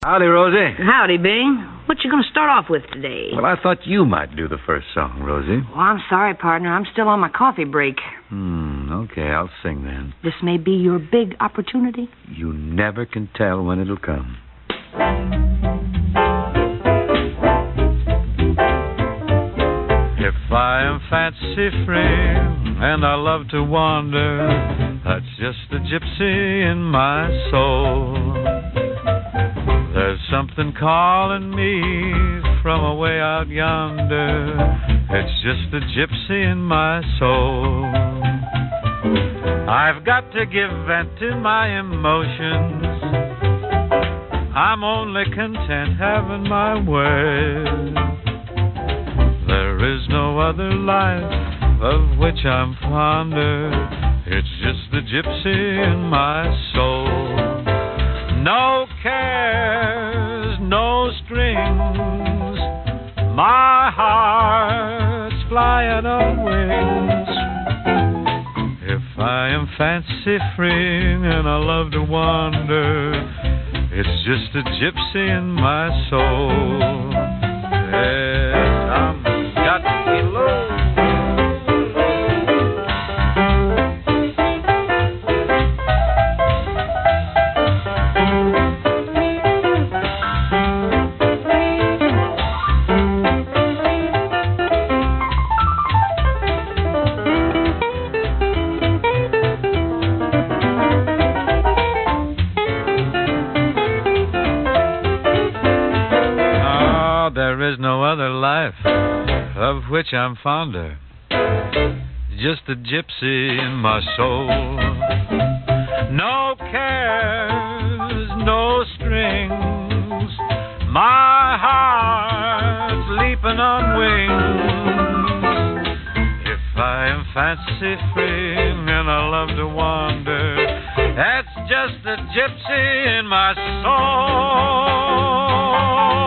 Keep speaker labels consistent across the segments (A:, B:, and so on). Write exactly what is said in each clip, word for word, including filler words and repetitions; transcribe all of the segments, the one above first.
A: Howdy, Rosie.
B: Howdy, Bing. What you going to start off with today?
A: Well, I thought you might do the first song, Rosie.
B: Well, I'm sorry, partner. I'm still on my coffee break.
A: Hmm, okay, I'll sing then.
B: This may be your big opportunity.
A: You never can tell when it'll come. If I am fancy-free and I love to wander, that's just the gypsy in my soul. There's something calling me from away out yonder. It's just the gypsy in my soul. I've got to give vent to my emotions. I'm only content having my way. There is no other life of which I'm fonder. It's just the gypsy in my soul. No cares, no strings, my heart's flying on wings. If I am fancy-free and I love to wander, it's just a gypsy in my soul. Yes, I'm got to be low. There is no other life of which I'm fonder. Just a gypsy in my soul. No cares, no strings, my heart's leaping on wings. If I am fancy-free and I love to wander, that's just a gypsy in my soul.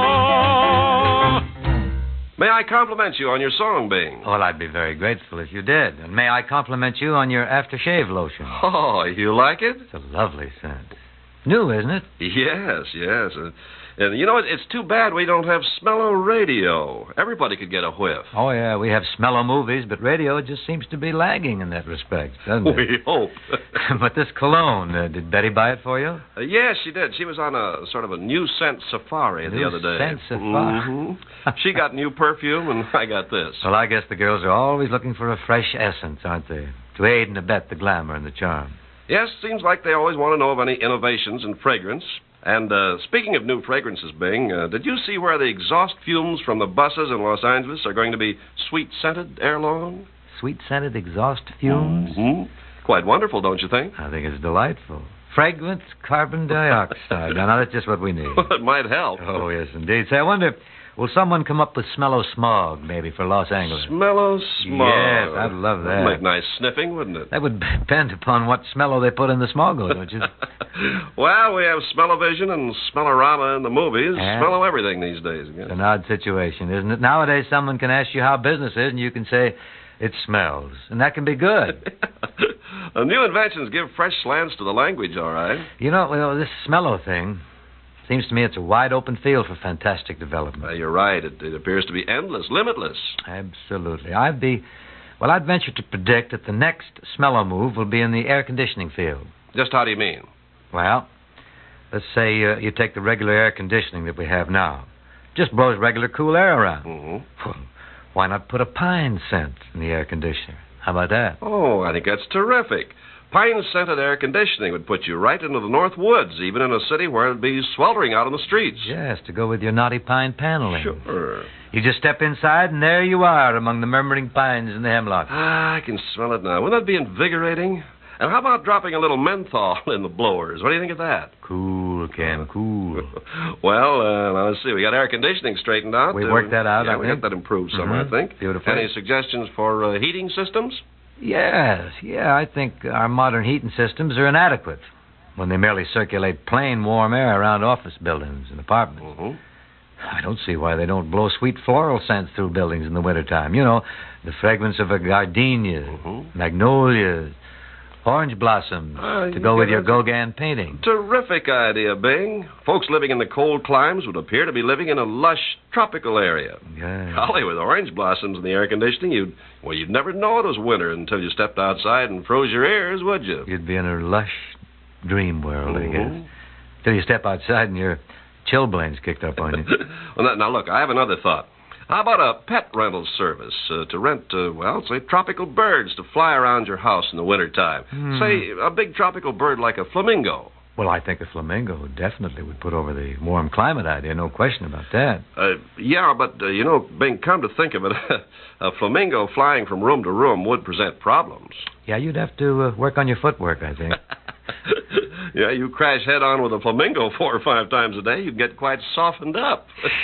C: May I compliment you on your song, Bing?
D: Well, I'd be very grateful if you did. And may I compliment you on your aftershave lotion?
C: Oh, you like it?
D: It's a lovely scent. New, isn't it?
C: Yes, yes. Uh, and you know, it, it's too bad we don't have Smello Radio. Everybody could get a whiff.
D: Oh, yeah, we have Smello movies, but radio just seems to be lagging in that respect, doesn't it?
C: We hope.
D: But this cologne, uh, did Betty buy it for you?
C: Uh, yes, she did. She was on a sort of a new scent safari
D: new
C: the other day.
D: Scent safari?
C: Mm-hmm. She got new perfume, and I got this.
D: Well, I guess the girls are always looking for a fresh essence, aren't they? To aid and abet the glamour and the charm.
C: Yes, seems like they always want to know of any innovations in fragrance. And uh, speaking of new fragrances, Bing, uh, did you see where the exhaust fumes from the buses in Los Angeles are going to be sweet-scented ere long?
D: Sweet-scented exhaust fumes?
C: Mm-hmm. Quite wonderful, don't you think?
D: I think it's delightful. Fragrant carbon dioxide. Now, that's just what we need.
C: Well, it might help.
D: Oh, yes, indeed. Say, I wonder, will someone come up with Smello Smog, maybe, for Los Angeles?
C: Smello Smog.
D: Yes, I'd love that.
C: That'd make nice sniffing, wouldn't it?
D: That would depend upon what Smello they put in the Smoggo, don't you?
C: Well, we have Smell-O-Vision and Smellorama in the movies.
D: Yeah.
C: Smello everything these days, I guess.
D: It's an odd situation, isn't it? Nowadays, someone can ask you how business is, and you can say, it smells. And that can be good.
C: uh, new inventions give fresh slants to the language, all right.
D: You know, well, this Smello thing, seems to me it's a wide open field for fantastic development.
C: Uh, you're right. It, it appears to be endless, limitless.
D: Absolutely. I'd be, well, I'd venture to predict that the next Smello move will be in the air conditioning field.
C: Just how do you mean?
D: Well, let's say uh, you take the regular air conditioning that we have now. Just blows regular cool air around.
C: Mm-hmm.
D: Well, why not put a pine scent in the air conditioner? How about that?
C: Oh, I think that's terrific. Pine-scented air conditioning would put you right into the North Woods, even in a city where it'd be sweltering out on the streets.
D: Yes, to go with your knotty pine paneling.
C: Sure.
D: You just step inside, and there you are among the murmuring pines and the hemlock.
C: Ah, I can smell it now. Wouldn't that be invigorating? And how about dropping a little menthol in the blowers? What do you think of that?
D: Cool, Ken, cool.
C: Well, uh, now, let's see. We got air conditioning straightened out.
D: We
C: uh,
D: worked that out,
C: yeah,
D: I
C: we
D: think.
C: got that improved some,
D: Mm-hmm.
C: I think.
D: Beautiful.
C: Any suggestions for uh, heating systems?
D: Yes, yeah, I think our modern heating systems are inadequate when they merely circulate plain warm air around office buildings and apartments.
C: Mm-hmm.
D: I don't see why they don't blow sweet floral scents through buildings in the wintertime. You know, the fragrance of a gardenia,
C: Mm-hmm.
D: magnolias, Orange blossoms
C: Uh,
D: to
C: you
D: go with
C: got
D: your
C: a-
D: Gauguin painting.
C: Terrific idea, Bing. Folks living in the cold climes would appear to be living in a lush tropical area.
D: Yeah.
C: Golly, with orange blossoms and the air conditioning, you'd well, you'd never know it was winter until you stepped outside and froze your ears, would you?
D: You'd be in a lush dream world, I
C: Mhm.
D: guess. Till you step outside and your chilblains kicked up on you.
C: Well, now, now, look, I have another thought. How about a pet rental service uh, to rent, uh, well, say, tropical birds to fly around your house in the wintertime?
D: Hmm.
C: Say, a big tropical bird like a flamingo.
D: Well, I think a flamingo definitely would put over the warm climate idea, no question about that.
C: Uh, yeah, but, uh, you know, Bing, come to think of it, a flamingo flying from room to room would present problems.
D: Yeah, you'd have to uh, work on your footwork, I think.
C: Yeah, you crash head on with a flamingo four or five times a day, you'd get quite softened up.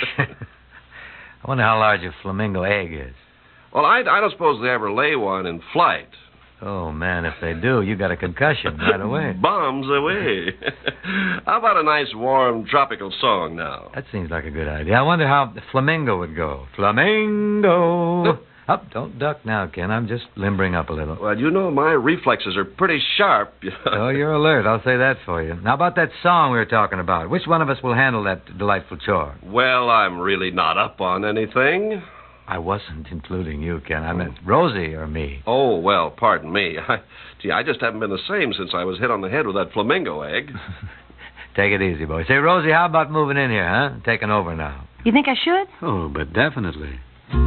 D: I wonder how large a flamingo egg is.
C: Well, I, I don't suppose they ever lay one in flight.
D: Oh, man, if they do, you got a concussion right away.
C: Bombs away. How about a nice, warm, tropical song now?
D: That seems like a good idea. I wonder how the flamingo would go. Flamingo! Up, don't duck now, Ken. I'm just limbering up a little.
C: Well, you know, my reflexes are pretty sharp.
D: Oh, you're alert. I'll say that for you. Now, about that song we were talking about. Which one of us will handle that delightful chore?
C: Well, I'm really not up on anything.
D: I wasn't including you, Ken. I meant Rosie or me.
C: Oh, well, pardon me. I, gee, I just haven't been the same since I was hit on the head with that flamingo egg.
D: Take it easy, boy. Say, Rosie, how about moving in here, huh? Taking over now.
B: You think I should?
E: Oh, but definitely.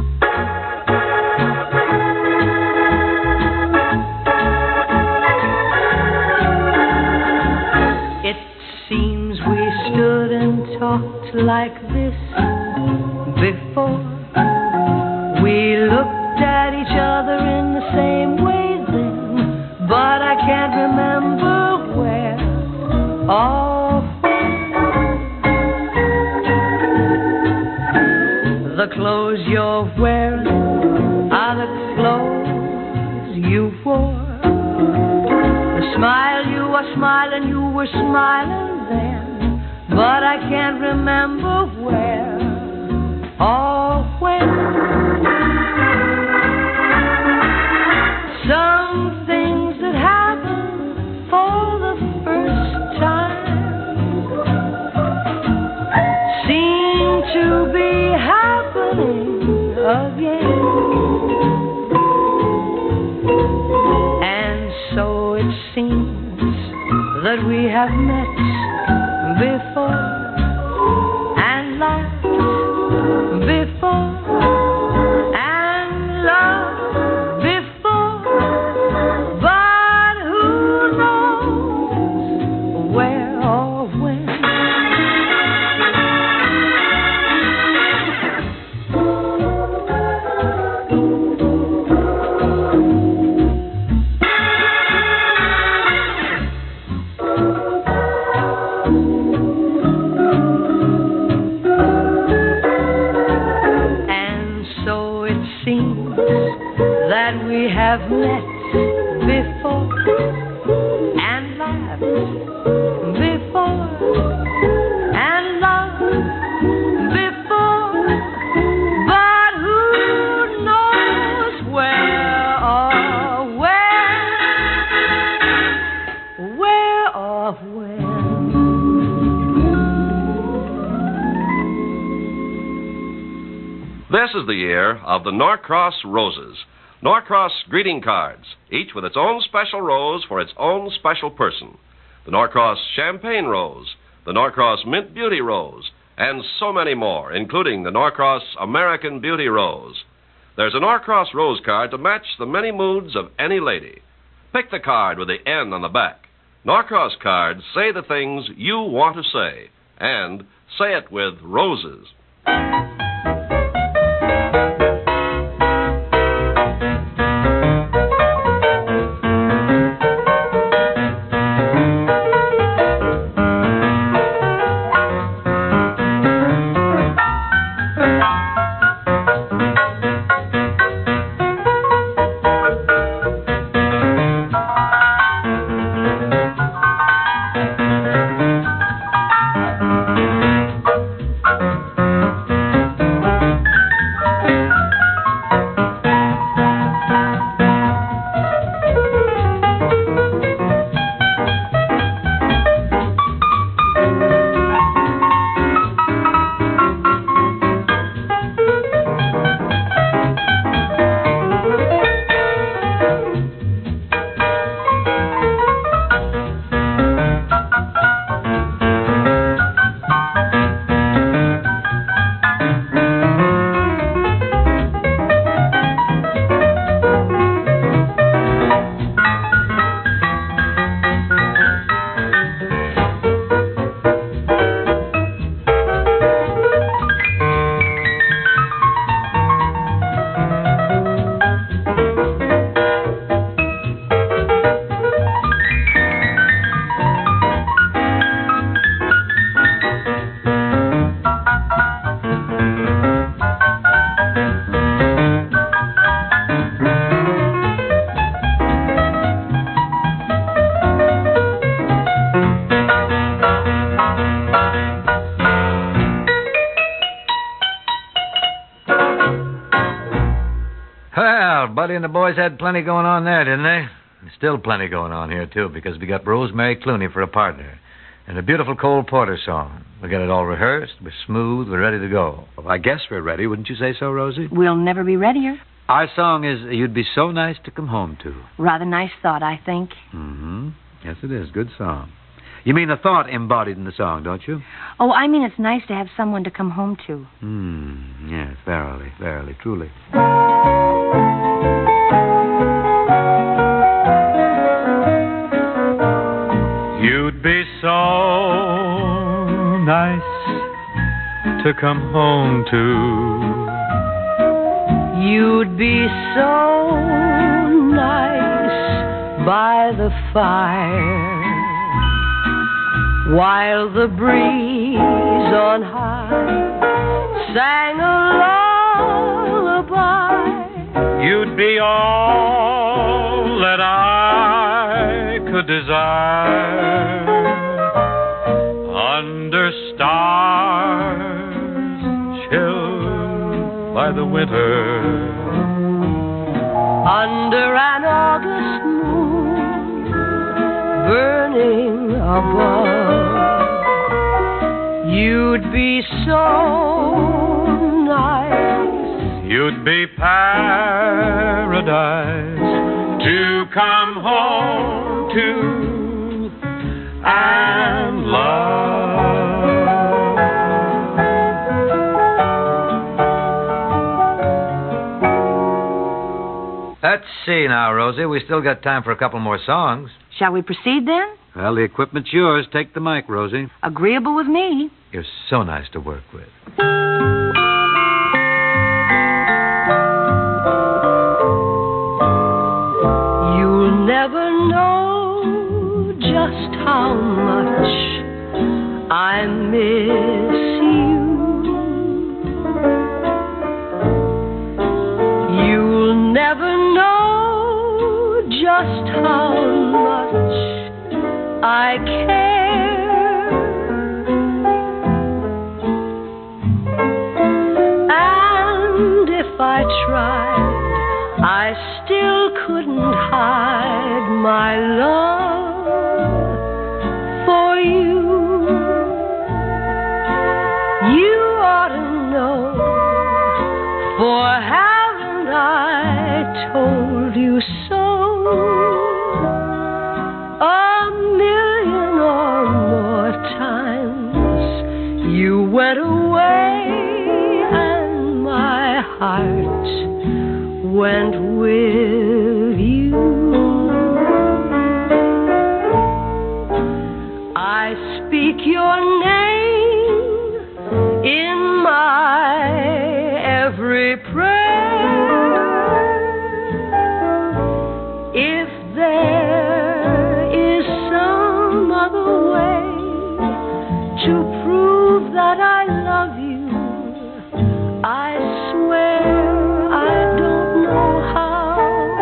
F: It seems we stood and talked like this before. We looked at each other in the same way then, but I can't remember where or when. The clothes you're wearing are the clothes you wore. The smile you were smiling, you were smiling then, but I can't remember where or when. Some things that happen for the first time seem to be happening again. And so it seems that we have met before and laughed before and loved before, but who knows where or when. That we have met before and laughed before and loved before, but who knows where or when, where or when.
C: This is the year of the Norcross Roses. Norcross greeting cards, each with its own special rose for its own special person. The Norcross Champagne Rose, the Norcross Mint Beauty Rose, and so many more, including the Norcross American Beauty Rose. There's a Norcross Rose card to match the many moods of any lady. Pick the card with the N on the back. Norcross cards say the things you want to say, and say it with roses.
D: Buddy and the boys had plenty going on there, didn't they? There's still plenty going on here, too, because we got Rosemary Clooney for a partner. And a beautiful Cole Porter song. We got it all rehearsed. We're smooth. We're ready to go.
E: Well, I guess we're ready. Wouldn't you say so, Rosie?
B: We'll never be readier.
E: Our song is You'd Be So Nice to Come Home To.
B: Rather nice thought, I think.
E: Mm-hmm. Yes, it is. Good song. You mean the thought embodied in the song, don't you?
B: Oh, I mean it's nice to have someone to come home to.
E: Hmm. Yes, verily, verily, truly.
A: You'd be so nice to come home to.
F: You'd be so nice by the fire, while the breeze on high sang a lullaby.
A: You'd be all that I could desire under stars chilled by the winter,
F: under an August moon burning above. You'd be so nice.
A: You'd be paradise to come home to and love.
D: Let's see now, Rosie. We still got time for a couple more songs.
B: Shall we proceed then?
E: Well, the equipment's yours. Take the mic, Rosie.
B: Agreeable with me.
D: You're so nice to work with.
F: You'll never know just how much I miss you. You'll never know just how much I care. And if I tried, I still couldn't hide my love for you. You ought to know, for haven't I told you so? A million or more times you went away and my heart went with you. I speak your name in my every prayer. If there is some other way to prove that I love you, I swear I don't know how.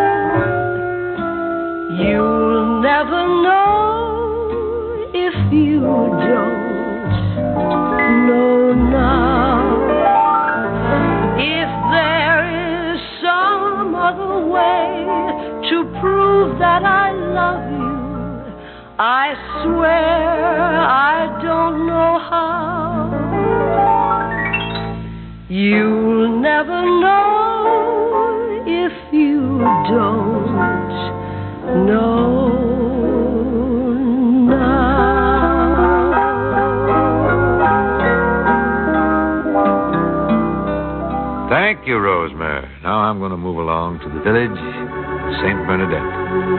F: You'll never know if you don't know now. If there is some other way to prove that I love you, I swear I don't know how. You'll never know if you don't know now.
E: Thank you, Rosemary. Now I'm going to move along to the village of Saint Bernadette.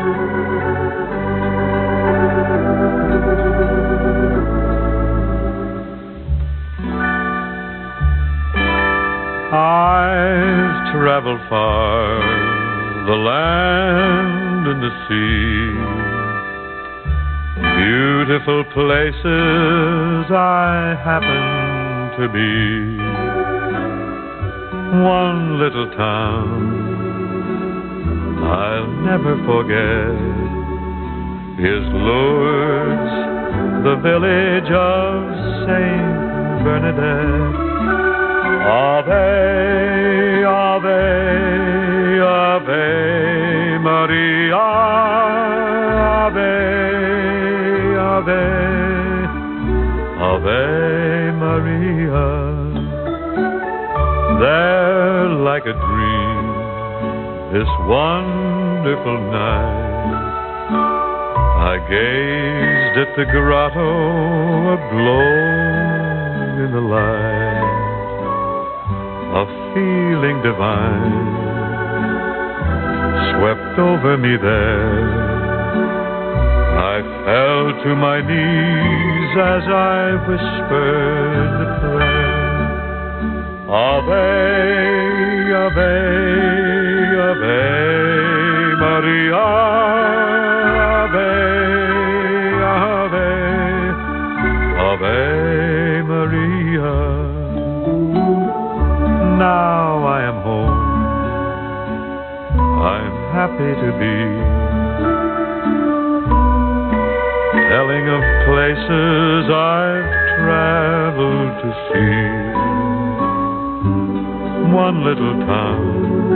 A: I've traveled far, the land and the sea. Beautiful places I happen to be. One little town I'll never forget is Lourdes, the village of Saint Bernadette. Ave, Ave, Ave Maria, Ave, Ave, Ave Maria. There like a dream this wonderful night I gazed at the grotto aglow in the light. A feeling divine swept over me there. I fell to my knees as I whispered the prayer. Ave, Ave, Ave Maria, Ave, Ave, Ave Maria. Now I am home, I'm happy to be, telling of places I've traveled to see. One little town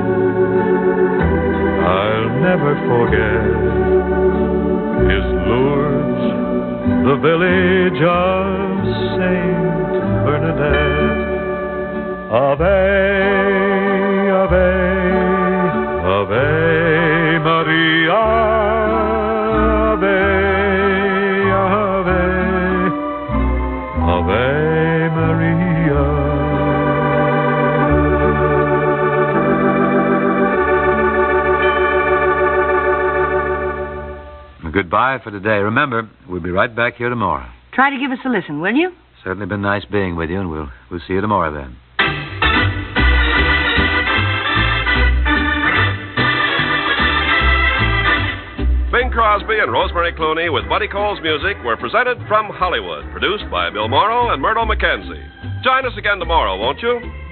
A: I'll never forget is Lourdes, the village of Saint Bernadette. Ave, Ave, Ave Maria, Ave, Ave, Ave Maria.
E: Goodbye for today. Remember, we'll be right back here tomorrow.
B: Try to give us a listen, will you?
E: Certainly been nice being with you, and we'll we'll see you tomorrow then.
C: Bing Crosby and Rosemary Clooney with Buddy Cole's music were presented from Hollywood, produced by Bill Morrow and Myrtle McKenzie. Join us again tomorrow, won't you?